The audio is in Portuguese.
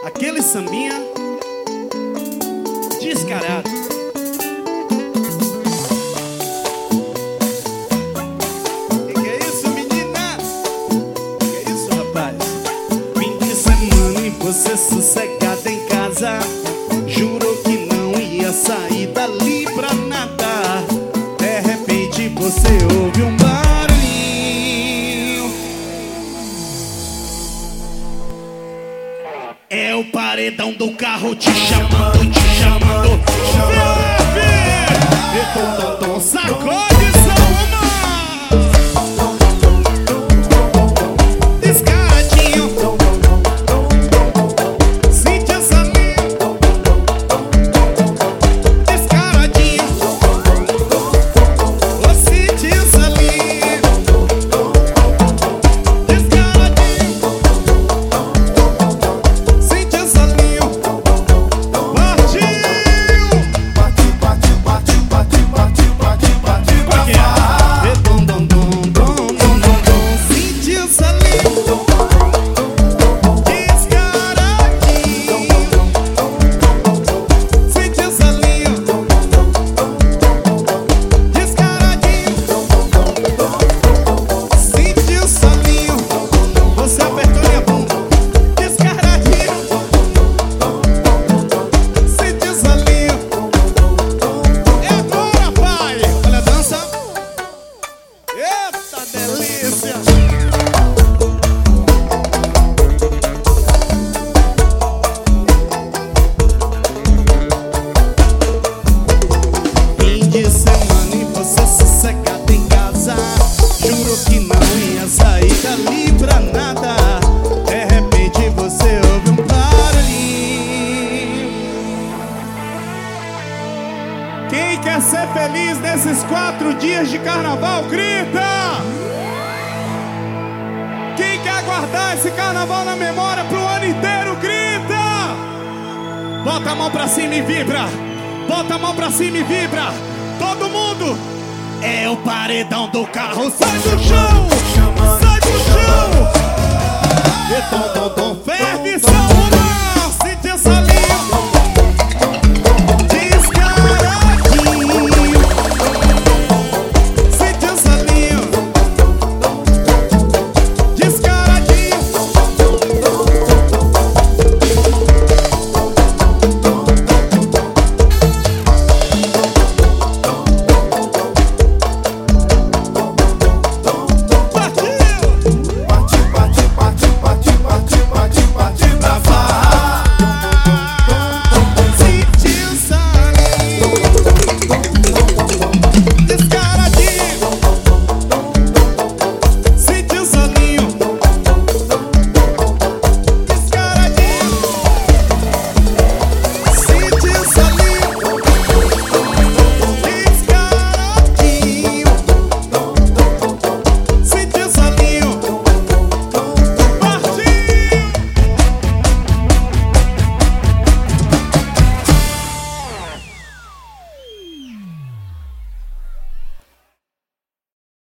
Aquele sambinha descarado. Que é isso, menina? Que é isso, rapaz? Fim de semana e você sossegada em casa, jurou que não ia sair dali pra nada. De repente você ouve um barulhinho. É o paredão do carro te chamando, te chamando. Tom, sacode essa uma. Descaradinho. Sente essa linha. Descaradinho. Ô, sente essa linha. Descaradinho. Sente essa linha. Quem quer ser feliz nesses 4 dias de carnaval, grita! Quem quer guardar esse carnaval na memória pro ano inteiro, grita! Bota a mão pra cima e vibra! Bota a mão pra cima e vibra! Todo mundo! É o paredão do carro, sai do chão! Sai do chão!